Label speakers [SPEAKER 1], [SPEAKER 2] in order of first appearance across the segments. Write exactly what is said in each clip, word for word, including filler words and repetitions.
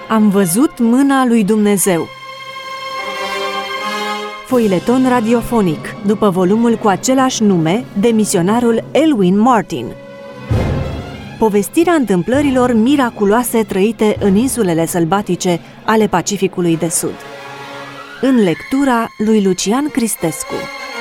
[SPEAKER 1] Am văzut mâna lui Dumnezeu. Foileton radiofonic, după volumul cu același nume, de misionarul Elwin Martin. Povestirea întâmplărilor miraculoase trăite în insulele sălbatice ale Pacificului de Sud. În lectura lui Lucian Cristescu.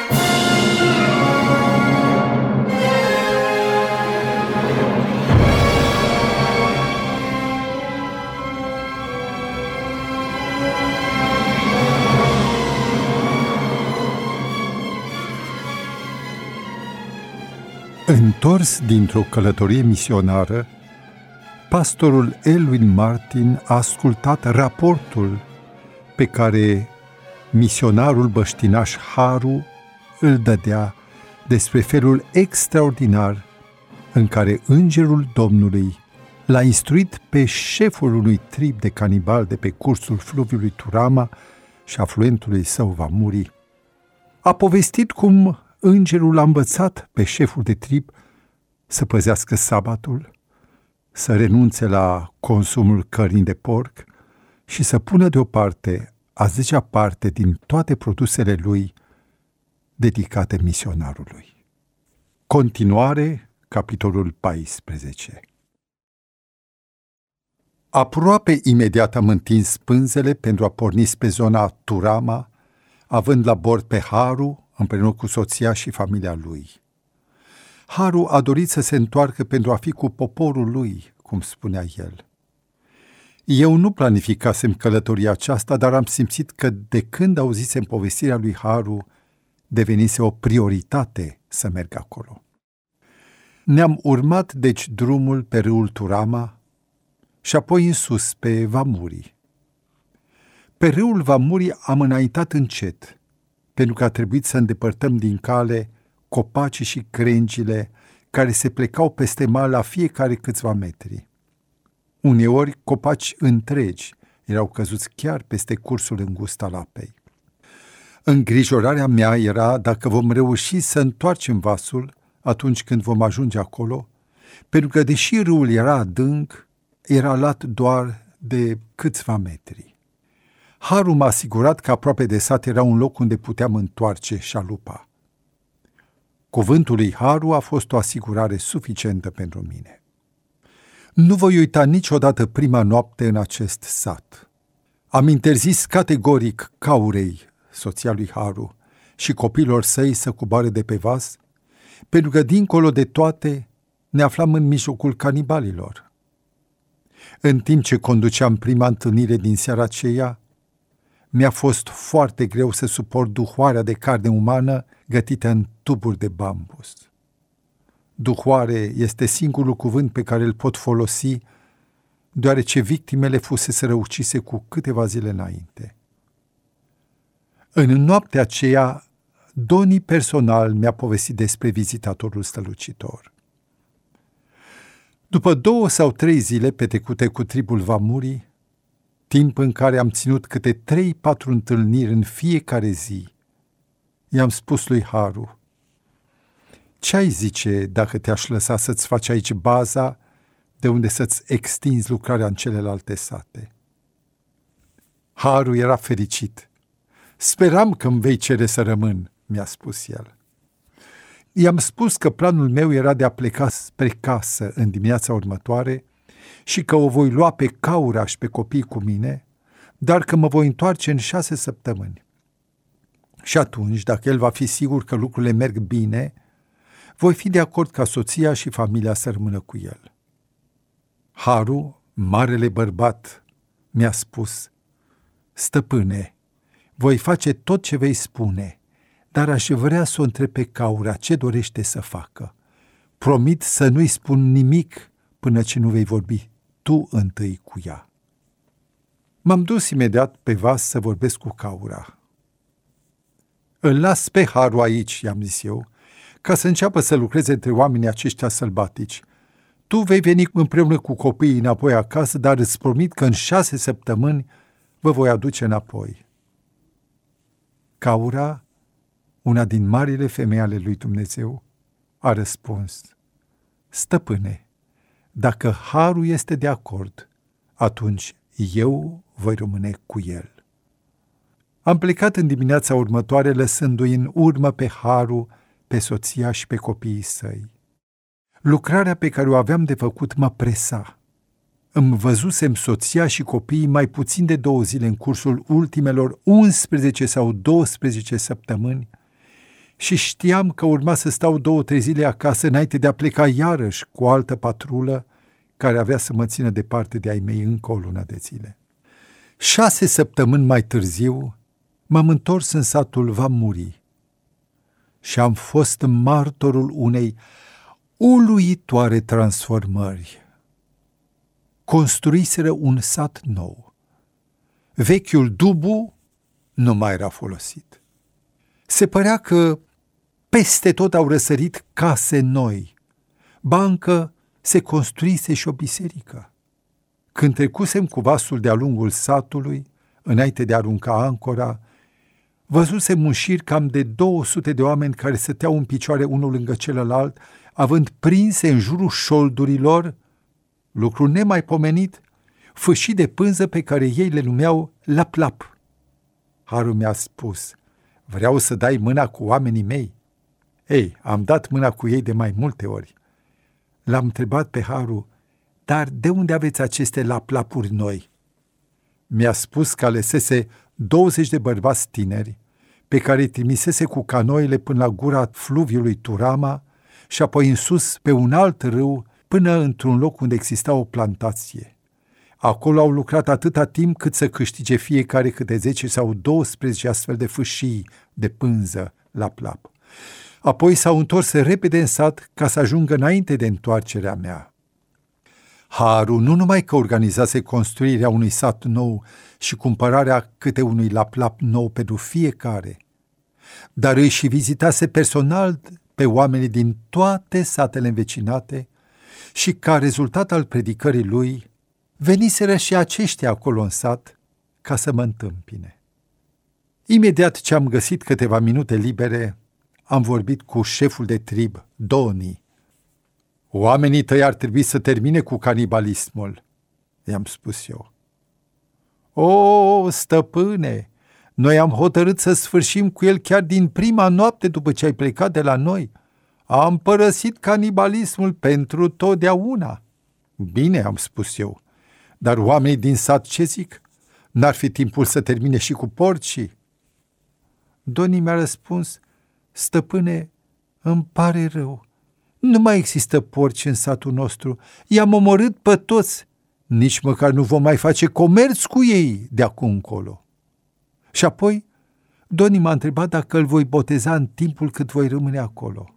[SPEAKER 2] Întors dintr-o călătorie misionară, pastorul Elwin Martin a ascultat raportul pe care misionarul băștinaș Haru îl dădea despre felul extraordinar în care îngerul Domnului l-a instruit pe șeful unui trib de canibali de pe cursul fluviului Turama și afluentului său Vamuri. A povestit cum îngerul a învățat pe șeful de trib să păzească sabatul, să renunțe la consumul cărnii de porc și să pună deoparte a zecea parte din toate produsele lui dedicate misionarului. Continuare, capitolul paisprezece. Aproape imediat am întins pânzele pentru a porni spre zona Turama, având la bord pe Haru, împreună cu soția și familia lui. Haru a dorit să se întoarcă pentru a fi cu poporul lui, cum spunea el. Eu nu planificasem călătoria aceasta, dar am simțit că de când auzisem povestirea lui Haru, devenise o prioritate să merg acolo. Ne-am urmat deci drumul pe râul Turama și apoi în sus pe Vamuri. Pe râul Vamuri am înaintat încet, pentru că a trebuit să îndepărtăm din cale copacii și crengile care se plecau peste mal la fiecare câțiva metri. Uneori, copaci întregi erau căzuți chiar peste cursul îngust al apei. Îngrijorarea mea era dacă vom reuși să întoarcem vasul atunci când vom ajunge acolo, pentru că, deși râul era adânc, era lat doar de câțiva metri. Haru m-a asigurat că aproape de sat era un loc unde puteam întoarce șalupa. Cuvântul lui Haru a fost o asigurare suficientă pentru mine. Nu voi uita niciodată prima noapte în acest sat. Am interzis categoric Caurei, soția lui Haru, și copiilor săi să coboare de pe vas, pentru că, dincolo de toate, ne aflam în mijlocul canibalilor. În timp ce conduceam prima întâlnire din seara aceea, mi-a fost foarte greu să suport duhoarea de carne umană gătită în tuburi de bambus. Duhoare este singurul cuvânt pe care îl pot folosi, deoarece victimele fuseseră ucise cu câteva zile înainte. În noaptea aceea, Doni personal mi-a povestit despre vizitatorul strălucitor. După două sau trei zile petrecute cu tribul Vamuri, timp în care am ținut câte trei-patru întâlniri în fiecare zi, i-am spus lui Haru: ce-ai zice dacă te-aș lăsa să-ți faci aici baza de unde să-ți extinzi lucrarea în celelalte sate? Haru era fericit. Speram că îmi vei cere să rămân, mi-a spus el. I-am spus că planul meu era de a pleca spre casă în dimineața următoare și că o voi lua pe Caura și pe copii cu mine, dar că mă voi întoarce în șase săptămâni. Și atunci, dacă el va fi sigur că lucrurile merg bine, voi fi de acord ca soția și familia să rămână cu el. Haru, marele bărbat, mi-a spus: stăpâne, voi face tot ce vei spune, dar aș vrea să o întreb pe Caura ce dorește să facă. Promit să nu-i spun nimic până ce nu vei vorbi tu întâi cu ea. M-am dus imediat pe vas să vorbesc cu Caura. Îl las pe Haru aici, i-am zis eu, ca să înceapă să lucreze între oamenii aceștia sălbatici. Tu vei veni împreună cu copiii înapoi acasă, dar îți promit că în șase săptămâni vă voi aduce înapoi. Caura, una din marile femei ale lui Dumnezeu, a răspuns: stăpâne, dacă Haru este de acord, atunci eu voi rămâne cu el. Am plecat în dimineața următoare, lăsându-i în urmă pe Haru, pe soția și pe copiii săi. Lucrarea pe care o aveam de făcut mă presa. Îmi văzusem soția și copiii mai puțin de două zile în cursul ultimelor unsprezece sau douăsprezece săptămâni și știam că urma să stau două-trei zile acasă înainte de a pleca iarăși cu o altă patrulă care avea să mă țină departe de ai mei încă o lună de zile. Șase săptămâni mai târziu m-am întors în satul Vamuri și am fost martorul unei uluitoare transformări. Construiseră un sat nou. Vechiul dubu nu mai era folosit. Se părea că peste tot au răsărit case noi. Ba încă se construise și o biserică. Când trecusem cu vasul de-a lungul satului, înainte de a arunca ancora, văzusem un șir cam de două sute de oameni care stăteau în picioare unul lângă celălalt, având prinse în jurul șoldurilor, lucru nemaipomenit, fâșii de pânză pe care ei le numeau lap-lap. Haru mi-a spus, vreau să dai mâna cu oamenii mei. Ei, am dat mâna cu ei de mai multe ori. L-am întrebat pe Haru, dar de unde aveți aceste lap-lapuri noi? Mi-a spus că alesese douăzeci de bărbați tineri, pe care îi trimisese cu canoile până la gura fluviului Turama și apoi în sus pe un alt râu până într-un loc unde exista o plantație. Acolo au lucrat atâta timp cât să câștige fiecare câte zece sau douăsprezece astfel de fâșii de pânză lap-lap. Apoi s-au întors repede în sat ca să ajungă înainte de întoarcerea mea. Haru nu numai că organizase construirea unui sat nou și cumpărarea câte unui lap-lap nou pentru fiecare, dar îi și vizitase personal pe oamenii din toate satele învecinate și, ca rezultat al predicării lui, veniseră și aceștia acolo în sat ca să mă întâmpine. Imediat ce am găsit câteva minute libere, am vorbit cu șeful de trib, Doni. Oamenii tăi ar trebui să termine cu canibalismul, i-am spus eu. O, stăpâne, noi am hotărât să sfârșim cu el chiar din prima noapte după ce ai plecat de la noi. Am părăsit canibalismul pentru totdeauna. Bine, am spus eu, dar oamenii din sat ce zic? N-ar fi timpul să termine și cu porcii? Doni mi-a răspuns, stăpâne, îmi pare rău. Nu mai există porci în satul nostru. I-am omorât pe toți. Nici măcar nu vom mai face comerț cu ei de acum încolo. Și apoi, Doni m-a întrebat dacă îl voi boteza în timpul cât voi rămâne acolo.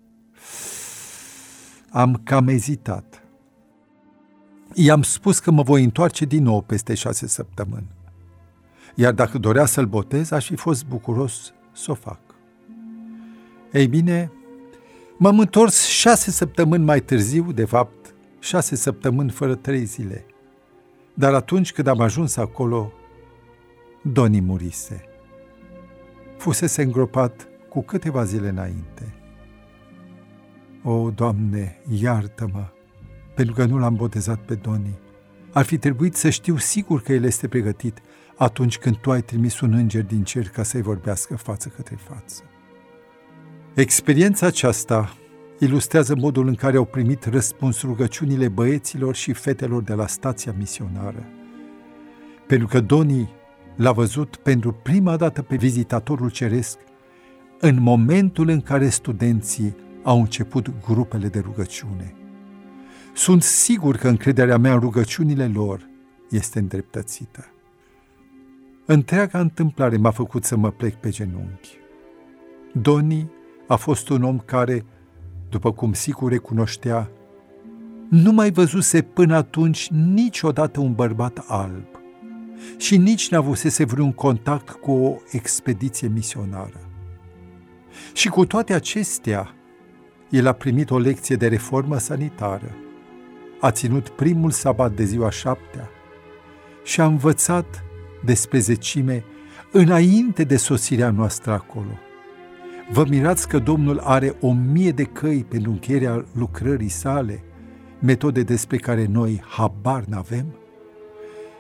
[SPEAKER 2] Am cam ezitat. I-am spus că mă voi întoarce din nou peste șase săptămâni. Iar dacă dorea să-l botez, aș fi fost bucuros să o fac. Ei bine, m-am întors șase săptămâni mai târziu, de fapt, șase săptămâni fără trei zile. Dar atunci când am ajuns acolo, Doni murise. Fusese îngropat cu câteva zile înainte. O, Doamne, iartă-mă, pentru că nu l-am botezat pe Doni. Ar fi trebuit să știu sigur că el este pregătit atunci când Tu ai trimis un înger din cer ca să-i vorbească față către față. Experiența aceasta ilustrează modul în care au primit răspuns rugăciunile băieților și fetelor de la stația misionară. Pentru că Doni l-a văzut pentru prima dată pe vizitatorul ceresc în momentul în care studenții au început grupele de rugăciune. Sunt sigur că încrederea mea în rugăciunile lor este îndreptățită. Întreaga întâmplare m-a făcut să mă plec pe genunchi. Doni a fost un om care, după cum sigur recunoștea, nu mai văzuse până atunci niciodată un bărbat alb și nici n-avusese vreun contact cu o expediție misionară. Și cu toate acestea, el a primit o lecție de reformă sanitară, a ținut primul sabat de ziua șaptea și a învățat despre zecime înainte de sosirea noastră acolo. Vă mirați că Domnul are o mie de căi pentru încheierea lucrării sale, metode despre care noi habar n-avem?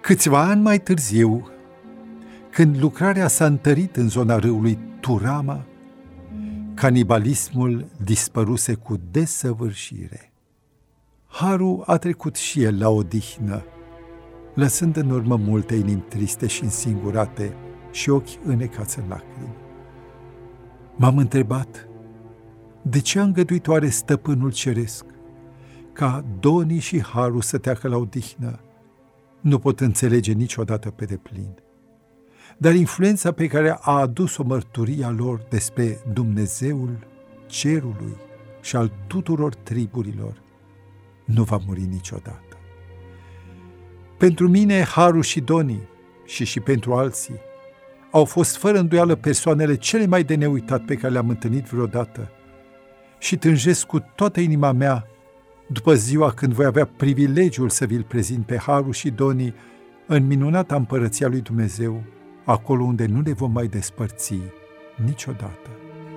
[SPEAKER 2] Câțiva ani mai târziu, când lucrarea s-a întărit în zona râului Turama, canibalismul dispăruse cu desăvârșire. Haru a trecut și el la odihnă, lăsând în urmă multe inimi triste și însingurate și ochi înecați în lacrimi. M-am întrebat, de ce a îngăduit oare stăpânul ceresc ca Doni și Haru să treacă la odihnă? Nu pot înțelege niciodată pe deplin. Dar influența pe care a adus-o mărturia lor despre Dumnezeul cerului și al tuturor triburilor nu va muri niciodată. Pentru mine, Haru și Doni, și și pentru alții, au fost fără îndoială persoanele cele mai de neuitat pe care le-am întâlnit vreodată și tânjesc cu toată inima mea după ziua când voi avea privilegiul să vi-l prezint pe Haru și Doni în minunata împărăția lui Dumnezeu, acolo unde nu le vom mai despărți niciodată.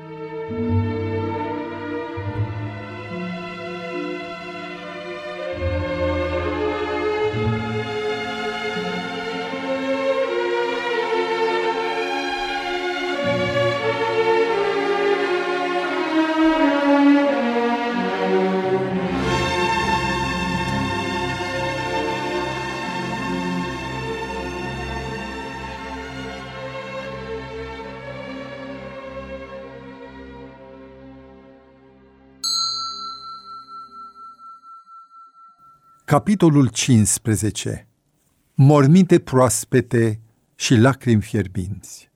[SPEAKER 2] Capitolul cincisprezece. Morminte proaspete și lacrimi fierbinți.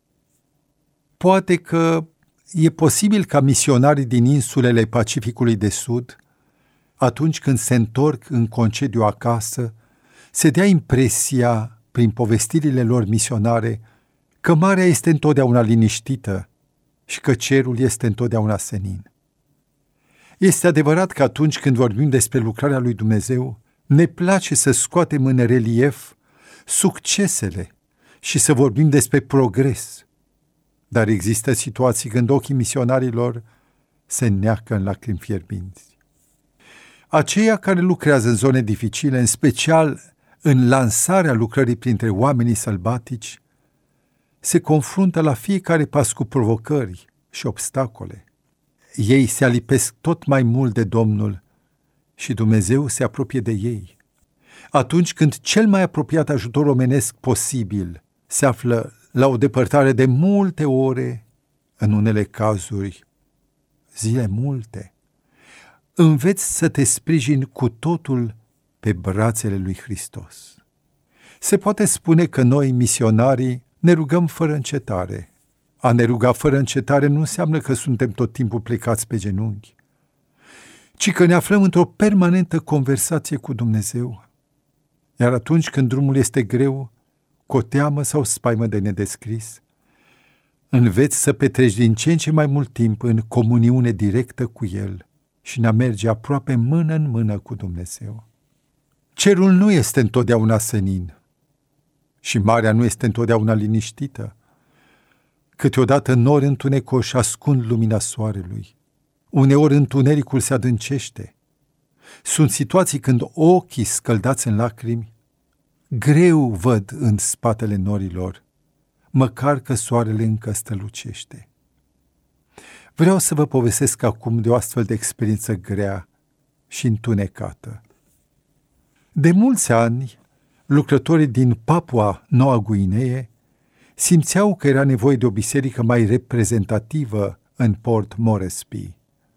[SPEAKER 2] Poate că e posibil ca misionarii din insulele Pacificului de Sud, atunci când se întorc în concediu acasă, se dea impresia, prin povestirile lor misionare, că marea este întotdeauna liniștită și că cerul este întotdeauna senin. Este adevărat că atunci când vorbim despre lucrarea lui Dumnezeu, ne place să scoatem în relief succesele și să vorbim despre progres, dar există situații când ochii misionarilor se neacă în lacrimi fierbinți. Aceia care lucrează în zone dificile, în special în lansarea lucrării printre oamenii sălbatici, se confruntă la fiecare pas cu provocări și obstacole. Ei se alipesc tot mai mult de Domnul și Dumnezeu se apropie de ei. Atunci când cel mai apropiat ajutor omenesc posibil se află la o depărtare de multe ore, în unele cazuri zile multe, înveți să te sprijini cu totul pe brațele lui Hristos. Se poate spune că noi, misionarii, ne rugăm fără încetare. A ne ruga fără încetare nu înseamnă că suntem tot timpul plecați pe genunchi, ci că ne aflăm într-o permanentă conversație cu Dumnezeu. Iar atunci când drumul este greu, cu o teamă sau spaimă de nedescris, înveți să petreci din ce în ce mai mult timp în comuniune directă cu El și ne merge aproape mână în mână cu Dumnezeu. Cerul nu este întotdeauna senin și marea nu este întotdeauna liniștită. Câteodată nori întunecoși ascund lumina soarelui. Uneori întunericul se adâncește. Sunt situații când ochii scăldați în lacrimi greu văd în spatele norilor, măcar că soarele încă strălucește. Vreau să vă povestesc acum de o astfel de experiență grea și întunecată. De mulți ani, lucrătorii din Papua Noua Guinee simțeau că era nevoie de o biserică mai reprezentativă în Port Moresby.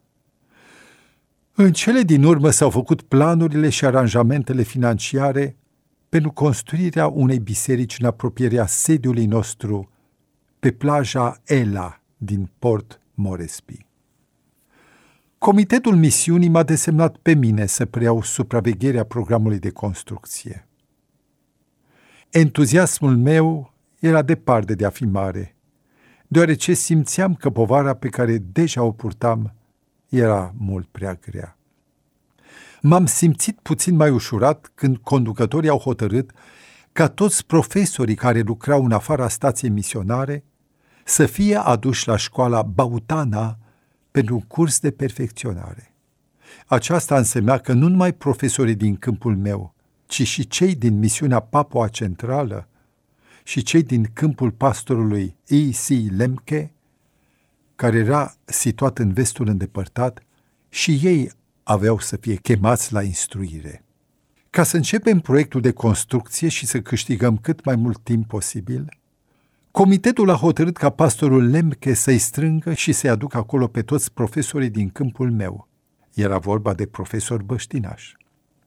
[SPEAKER 2] În cele din urmă s-au făcut planurile și aranjamentele financiare pentru construirea unei biserici în apropierea sediului nostru pe plaja Ela din Port Moresby. Comitetul misiunii m-a desemnat pe mine să preiau supravegherea programului de construcție. Entuziasmul meu era departe de a fi mare, deoarece simțeam că povara pe care deja o purtam era mult prea grea. M-am simțit puțin mai ușurat când conducătorii au hotărât ca toți profesorii care lucrau în afara stației misionare să fie aduși la școala Bautana pentru un curs de perfecționare. Aceasta însemna că nu numai profesorii din câmpul meu, ci și cei din misiunea Papua Centrală și cei din câmpul pastorului E C Lemke, care era situat în vestul îndepărtat, și ei aveau să fie chemați la instruire. Ca să începem proiectul de construcție și să câștigăm cât mai mult timp posibil, comitetul a hotărât ca pastorul Lemke să-i strângă și să-i aducă acolo pe toți profesorii din câmpul meu. Era vorba de profesori băștinași.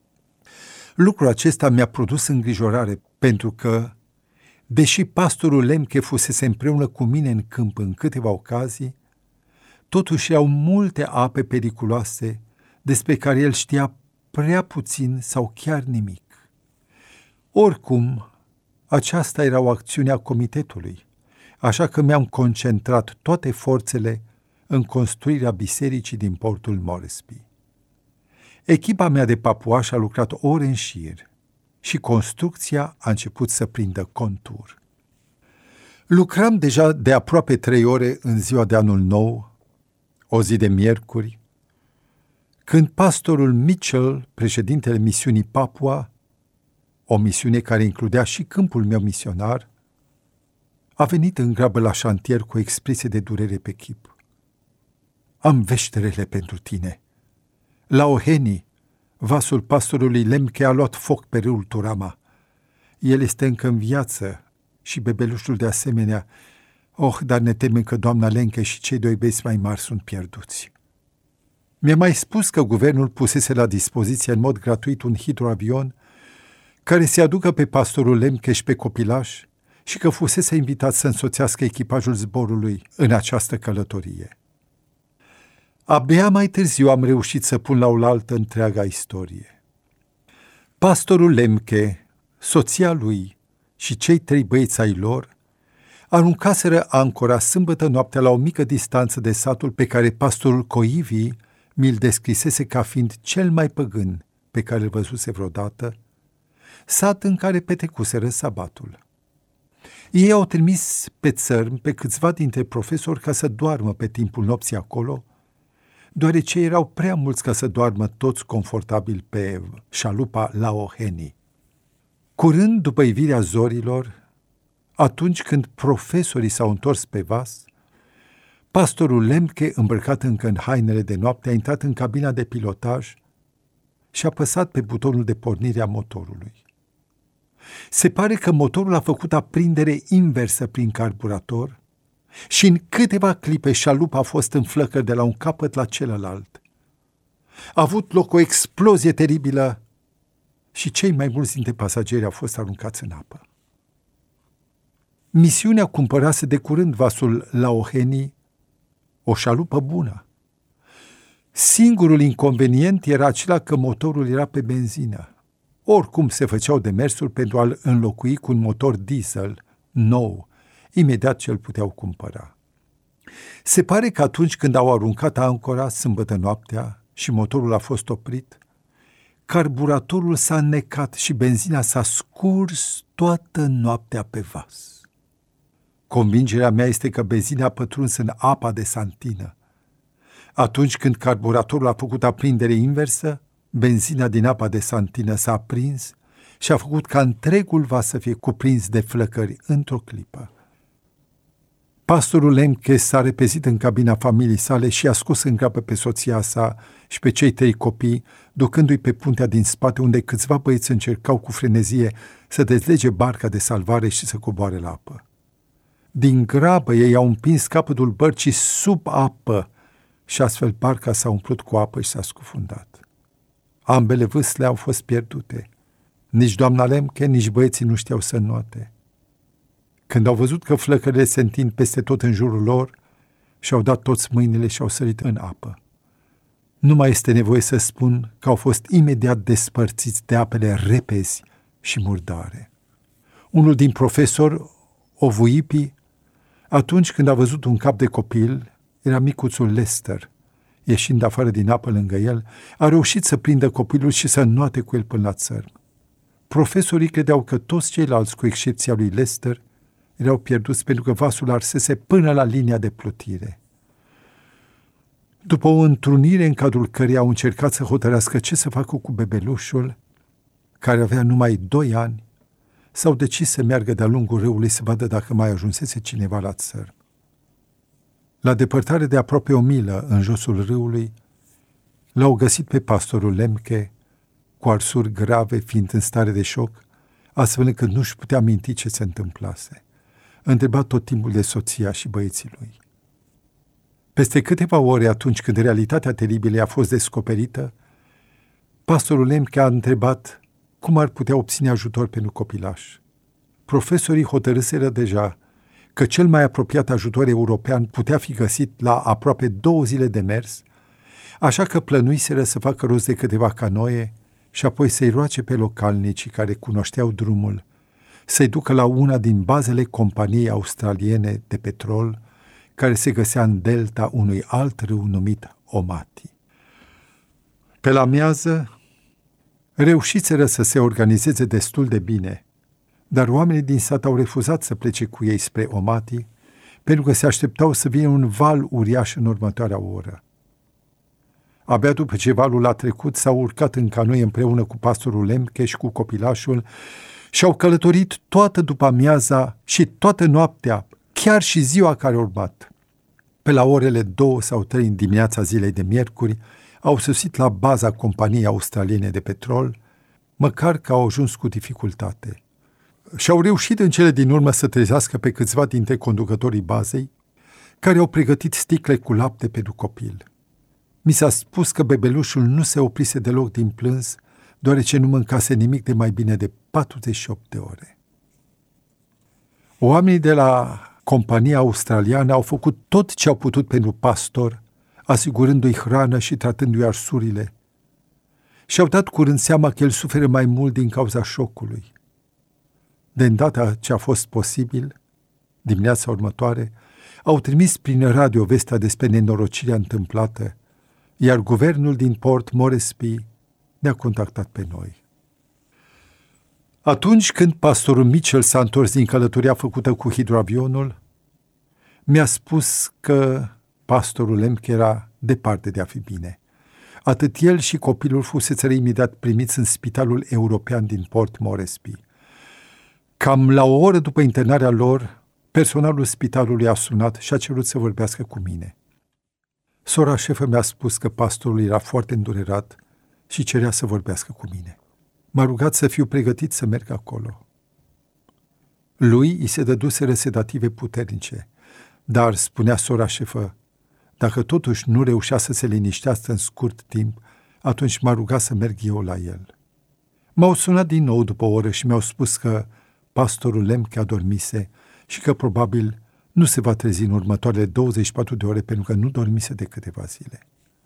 [SPEAKER 2] Lucrul acesta mi-a produs îngrijorare, pentru că, deși pastorul Lemke fusese împreună cu mine în câmp în câteva ocazii, totuși erau multe ape periculoase despre care el știa prea puțin sau chiar nimic. Oricum, aceasta era o acțiune a comitetului, așa că mi-am concentrat toate forțele în construirea bisericii din portul Moresby. Echipa mea de papuași a lucrat ore în șir și construcția a început să prindă contur. Lucram deja de aproape trei ore în ziua de anul nou, o zi de miercuri, când pastorul Mitchell, președintele misiunii Papua, o misiune care includea și câmpul meu misionar, a venit în grabă la șantier cu o expresie de durere pe chip. Am veșterele pentru tine. La Oheni, vasul pastorului Lemke a luat foc pe râul Turama. El este încă în viață și bebelușul de asemenea. Oh, dar ne temem că doamna Lemke și cei doi băieți mai mari sunt pierduți. Mi-a mai spus că guvernul pusese la dispoziție în mod gratuit un hidroavion care se aducă pe pastorul Lemke și pe copilaș și că fusese invitat să însoțească echipajul zborului în această călătorie. Abia mai târziu am reușit să pun la oaltă întreaga istorie. Pastorul Lemke, soția lui și cei trei băieți ai lor aruncaseră ancora sâmbătă noaptea la o mică distanță de satul pe care pastorul Coivi mi-l descrisese ca fiind cel mai păgân pe care îl văzuse vreodată, sat în care petrecuseră sabatul. Ei au trimis pe țărm pe câțiva dintre profesori ca să doarmă pe timpul nopții acolo, deoarece erau prea mulți ca să doarmă toți confortabil pe șalupa la Oheni. Curând după ivirea zorilor, atunci când profesorii s-au întors pe vas, pastorul Lemke, îmbrăcat încă în hainele de noapte, a intrat în cabina de pilotaj și a apăsat pe butonul de pornire a motorului. Se pare că motorul a făcut aprindere inversă prin carburator și în câteva clipe șalupa a fost în flăcări de la un capăt la celălalt. A avut loc o explozie teribilă și cei mai mulți dintre pasageri au fost aruncați în apă. Misiunea cumpărase de curând vasul la Oheni, o șalupă bună. Singurul inconvenient era acela că motorul era pe benzină. Oricum se făceau demersuri pentru a-l înlocui cu un motor diesel nou, imediat ce îl puteau cumpăra. Se pare că atunci când au aruncat ancora sâmbătă noaptea și motorul a fost oprit, carburatorul s-a înnecat și benzina s-a scurs toată noaptea pe vas. Convingerea mea este că benzina a pătruns în apa de santină. Atunci când carburatorul a făcut aprindere inversă, benzina din apa de santină s-a aprins și a făcut ca întregul vas să fie cuprins de flăcări într-o clipă. Pastorul Lemke s-a repezit în cabina familiei sale și a scos în grabă pe soția sa și pe cei trei copii, ducându-i pe puntea din spate, unde câțiva băieți încercau cu frenezie să dezlege barca de salvare și să coboare la apă. Din grabă ei au împins capătul bărcii sub apă și astfel barca s-a umplut cu apă și s-a scufundat. Ambele vâsle au fost pierdute. Nici doamna Lemke, nici băieții nu știau să înnoate. Când au văzut că flăcările se întind peste tot în jurul lor, și-au dat toți mâinile și au sărit în apă. Nu mai este nevoie să spun că au fost imediat despărțiți de apele repezi și murdare. Unul din profesori, Ovuipi, atunci când a văzut un cap de copil, era micuțul Lester, ieșind afară din apă lângă el, a reușit să prindă copilul și să înnoate cu el până la țărm. Profesorii credeau că toți ceilalți, cu excepția lui Lester, erau pierduți pentru că vasul arsese până la linia de plutire. După o întrunire în cadrul căreia au încercat să hotărească ce să facă cu bebelușul, care avea numai doi ani, s-au decis să meargă de-a lungul râului să vadă dacă mai ajunsese cineva la țărm. La depărtare de aproape o milă în josul râului, l-au găsit pe pastorul Lemche, cu arsuri grave, fiind în stare de șoc, astfel încât nu-și putea minti ce se întâmplase. Întreba tot timpul de soția și băieții lui. Peste câteva ore, atunci când realitatea teribilă a fost descoperită, pastorul Lemche a întrebat cum ar putea obține ajutor pentru copilaș. Profesorii hotărâseră deja că cel mai apropiat ajutor european putea fi găsit la aproape două zile de mers, așa că plănuiseră să facă rost de câteva canoe și apoi să-i roage pe localnicii care cunoșteau drumul, să-i ducă la una din bazele companiei australiene de petrol, care se găsea în delta unui alt râu numit Omati. Pe la amiază, reușiseră să se organizeze destul de bine, dar oamenii din sat au refuzat să plece cu ei spre Omati, pentru că se așteptau să vină un val uriaș în următoarea oră. Abia după ce valul a trecut, s-au urcat în canoe împreună cu pastorul Lemche și cu copilașul și au călătorit toată după amiaza și toată noaptea, chiar și ziua care a urmat. Pe la orele două sau trei în dimineața zilei de miercuri, au sosit la baza companiei australiene de petrol, măcar că au ajuns cu dificultate. Și-au reușit în cele din urmă să trezească pe câțiva dintre conducătorii bazei, care au pregătit sticle cu lapte pentru copil. Mi s-a spus că bebelușul nu se oprise deloc din plâns, deoarece nu mâncase nimic de mai bine de patruzeci și opt de ore. Oamenii de la compania australiană au făcut tot ce au putut pentru pastor, asigurându-i hrană și tratându-i arsurile. Și-au dat curând seama că el suferă mai mult din cauza șocului. De îndată ce a fost posibil, dimineața următoare, au trimis prin radio vestea despre nenorocirea întâmplată, iar guvernul din Port Moresby ne-a contactat pe noi. Atunci când pastorul Mitchell s-a întors din călătoria făcută cu hidroavionul, mi-a spus că pastorul Lemche era departe de a fi bine. Atât el și copilul fuseseră imediat primiți în spitalul european din Port Moresby. Cam la o oră după internarea lor, personalul spitalului a sunat și a cerut să vorbească cu mine. Sora șefă mi-a spus că pastorul era foarte îndurerat și cerea să vorbească cu mine. M-a rugat să fiu pregătit să merg acolo. Lui îi se dăduseră sedative puternice, dar, spunea sora șefă, dacă totuși nu reușea să se liniștească în scurt timp, atunci m-a rugat să merg eu la el. M-au sunat din nou după o oră și mi-au spus că pastorul Lemche adormise și că probabil nu se va trezi în următoarele douăzeci și patru de ore pentru că nu dormise de câteva zile.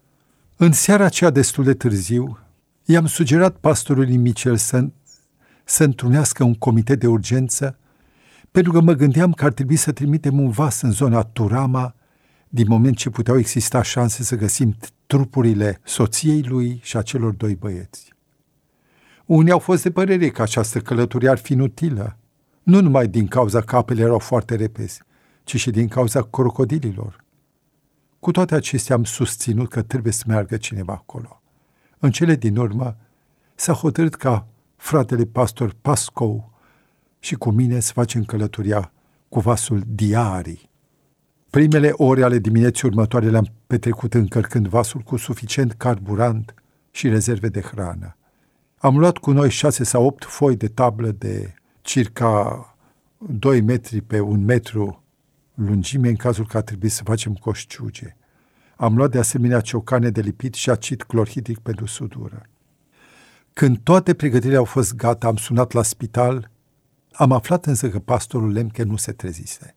[SPEAKER 2] În seara aceea destul de târziu, i-am sugerat pastorului Mitchell să, să întrunească un comitet de urgență, pentru că mă gândeam că ar trebui să trimitem un vas în zona Turama, din moment ce puteau exista șanse să găsim trupurile soției lui și a celor doi băieți. Unii au fost de părere că această călătorie ar fi inutilă, nu numai din cauza că apele erau foarte repezi, ci și din cauza crocodililor. Cu toate acestea am susținut că trebuie să meargă cineva acolo. În cele din urmă s-a hotărât ca fratele pastor Pascoe și cu mine să facem călătoria cu vasul Diari. Primele ore ale dimineții următoare le-am petrecut încărcând vasul cu suficient carburant și rezerve de hrană. Am luat cu noi șase sau opt foi de tablă de circa doi metri pe un metru lungime în cazul că a trebuit să facem coșciuge. Am luat de asemenea ciocane de lipit și acid clorhidric pentru sudură. Când toate pregătirile au fost gata, am sunat la spital. Am aflat însă că pastorul Lemche nu se trezise.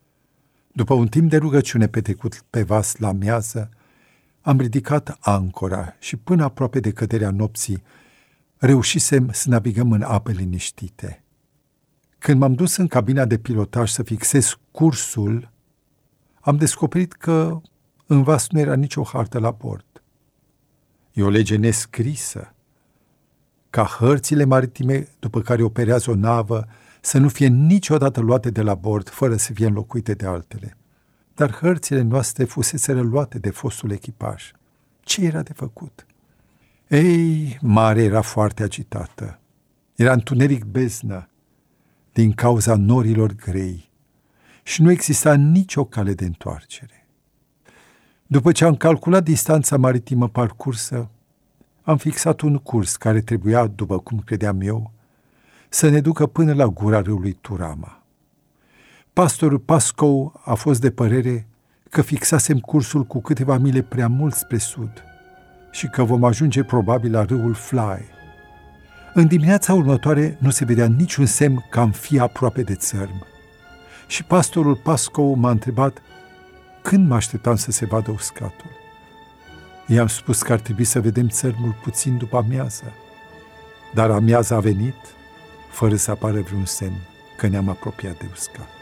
[SPEAKER 2] După un timp de rugăciune petrecut pe vas la amiază, am ridicat ancora și până aproape de căderea nopții reușisem să navigăm în ape liniștite. Când m-am dus în cabina de pilotaj să fixez cursul, am descoperit că în vas nu era nicio hartă la bord. E o lege nescrisă ca hărțile maritime după care operează o navă să nu fie niciodată luate de la bord fără să fie înlocuite de altele. Dar hărțile noastre fuseseră luate de fostul echipaj. Ce era de făcut? Ei, marea era foarte agitată. Era întuneric beznă din cauza norilor grei și nu exista nicio cale de întoarcere. După ce am calculat distanța maritimă parcursă, am fixat un curs care trebuia, după cum credeam eu, să ne ducă până la gura râului Turama. Pastorul Pascoe a fost de părere că fixasem cursul cu câteva mile prea mult spre sud și că vom ajunge probabil la râul Fly. În dimineața următoare nu se vedea niciun semn că am fi aproape de țărm. Și pastorul Pascoe m-a întrebat când mă așteptam să se vadă uscatul. I-am spus că ar trebui să vedem țărmul puțin după amiază, dar amiaza a venit fără să apară vreun semn că ne-am apropiat de uscat.